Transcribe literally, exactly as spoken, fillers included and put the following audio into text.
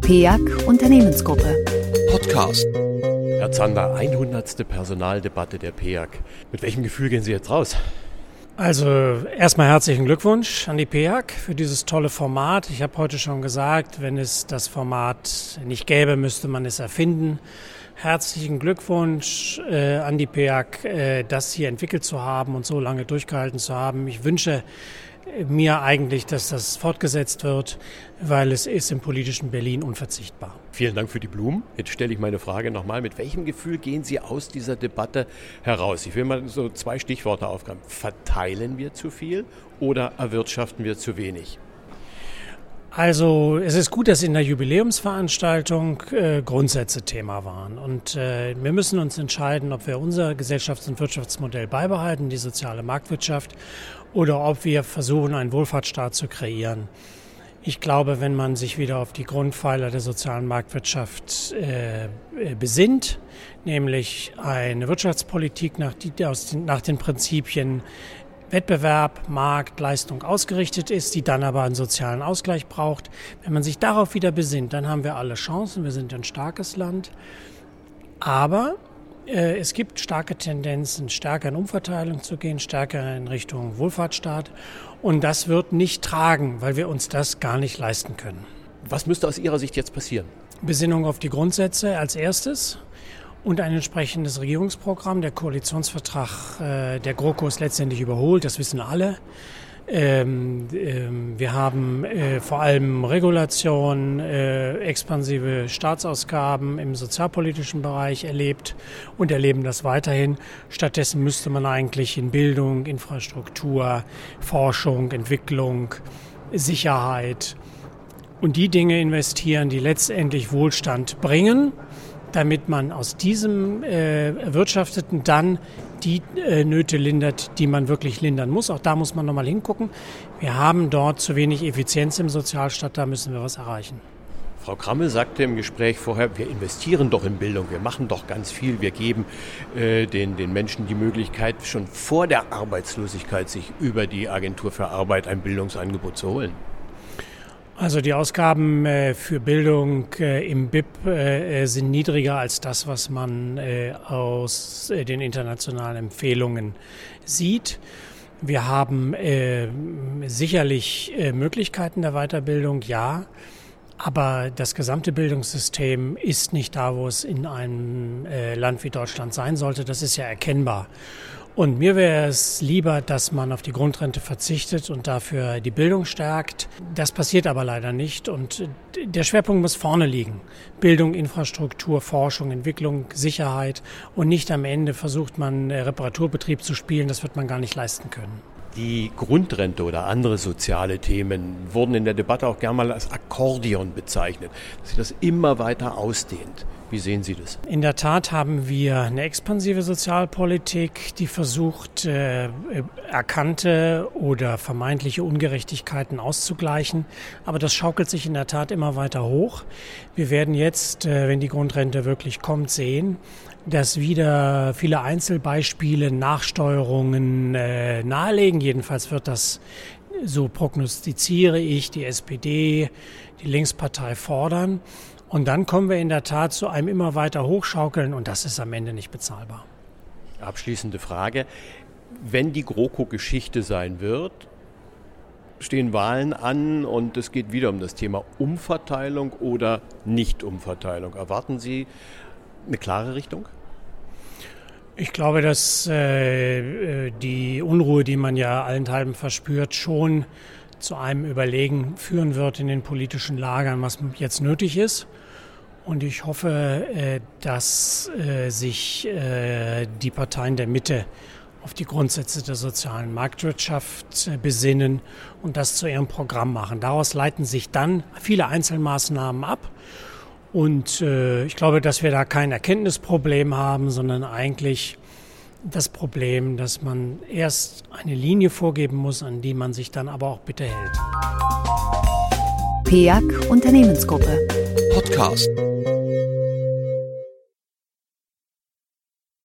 P E A C Unternehmensgruppe. Podcast. Herr Zander, hundertste Personaldebatte der P E A C. Mit welchem Gefühl gehen Sie jetzt raus? Also erstmal herzlichen Glückwunsch an die P E A C für dieses tolle Format. Ich habe heute schon gesagt, wenn es das Format nicht gäbe, müsste man es erfinden. Herzlichen Glückwunsch äh, an die P E A C, äh, das hier entwickelt zu haben und so lange durchgehalten zu haben. Ich wünsche mir eigentlich, dass das fortgesetzt wird, weil es ist im politischen Berlin unverzichtbar. Vielen Dank für die Blumen. Jetzt stelle ich meine Frage nochmal. Mit welchem Gefühl gehen Sie aus dieser Debatte heraus? Ich will mal so zwei Stichworte aufgreifen. Verteilen wir zu viel oder erwirtschaften wir zu wenig? Also es ist gut, dass in der Jubiläumsveranstaltung äh, Grundsätze Thema waren. Und äh, wir müssen uns entscheiden, ob wir unser Gesellschafts- und Wirtschaftsmodell beibehalten, die soziale Marktwirtschaft, oder ob wir versuchen, einen Wohlfahrtsstaat zu kreieren. Ich glaube, wenn man sich wieder auf die Grundpfeiler der sozialen Marktwirtschaft äh, besinnt, nämlich eine Wirtschaftspolitik nach, die, aus den, nach den Prinzipien Wettbewerb, Markt, Leistung ausgerichtet ist, die dann aber einen sozialen Ausgleich braucht. Wenn man sich darauf wieder besinnt, dann haben wir alle Chancen. Wir sind ein starkes Land. Aber äh, es gibt starke Tendenzen, stärker in Umverteilung zu gehen, stärker in Richtung Wohlfahrtsstaat. Und das wird nicht tragen, weil wir uns das gar nicht leisten können. Was müsste aus Ihrer Sicht jetzt passieren? Besinnung auf die Grundsätze als erstes. Und ein entsprechendes Regierungsprogramm. Der Koalitionsvertrag äh, der GroKo ist letztendlich überholt, das wissen alle. Ähm, ähm, wir haben äh, vor allem Regulation, äh, expansive Staatsausgaben im sozialpolitischen Bereich erlebt und erleben das weiterhin. Stattdessen müsste man eigentlich in Bildung, Infrastruktur, Forschung, Entwicklung, Sicherheit und die Dinge investieren, die letztendlich Wohlstand bringen, damit man aus diesem äh, Erwirtschafteten dann die äh, Nöte lindert, die man wirklich lindern muss. Auch da muss man nochmal hingucken. Wir haben dort zu wenig Effizienz im Sozialstaat, da müssen wir was erreichen. Frau Krammel sagte im Gespräch vorher, wir investieren doch in Bildung, wir machen doch ganz viel, wir geben äh, den, den Menschen die Möglichkeit, schon vor der Arbeitslosigkeit sich über die Agentur für Arbeit ein Bildungsangebot zu holen. Also die Ausgaben äh, für Bildung äh, im B I P äh, sind niedriger als das, was man äh, aus äh, den internationalen Empfehlungen sieht. Wir haben äh, sicherlich äh, Möglichkeiten der Weiterbildung, ja, aber das gesamte Bildungssystem ist nicht da, wo es in einem äh, Land wie Deutschland sein sollte. Das ist ja erkennbar. Und mir wäre es lieber, dass man auf die Grundrente verzichtet und dafür die Bildung stärkt. Das passiert aber leider nicht und der Schwerpunkt muss vorne liegen. Bildung, Infrastruktur, Forschung, Entwicklung, Sicherheit und nicht am Ende versucht man Reparaturbetrieb zu spielen, das wird man gar nicht leisten können. Die Grundrente oder andere soziale Themen wurden in der Debatte auch gerne mal als Akkordeon bezeichnet, dass sich das immer weiter ausdehnt. Wie sehen Sie das? In der Tat haben wir eine expansive Sozialpolitik, die versucht, äh, erkannte oder vermeintliche Ungerechtigkeiten auszugleichen. Aber das schaukelt sich in der Tat immer weiter hoch. Wir werden jetzt, äh, wenn die Grundrente wirklich kommt, sehen, dass wieder viele Einzelbeispiele, Nachsteuerungen äh, nahelegen. Jedenfalls wird das, so prognostiziere ich, die S P D, die Linkspartei fordern. Und dann kommen wir in der Tat zu einem immer weiter Hochschaukeln und das ist am Ende nicht bezahlbar. Abschließende Frage. Wenn die GroKo Geschichte sein wird, stehen Wahlen an und es geht wieder um das Thema Umverteilung oder Nicht-Umverteilung. Erwarten Sie eine klare Richtung? Ich glaube, dass äh, die Unruhe, die man ja allenthalben verspürt, schon zu einem Überlegen führen wird in den politischen Lagern, was jetzt nötig ist. Und ich hoffe, dass sich die Parteien der Mitte auf die Grundsätze der sozialen Marktwirtschaft besinnen und das zu ihrem Programm machen. Daraus leiten sich dann viele Einzelmaßnahmen ab. Und ich glaube, dass wir da kein Erkenntnisproblem haben, sondern eigentlich das Problem, dass man erst eine Linie vorgeben muss, an die man sich dann aber auch bitte hält. P E A C Unternehmensgruppe. Podcast.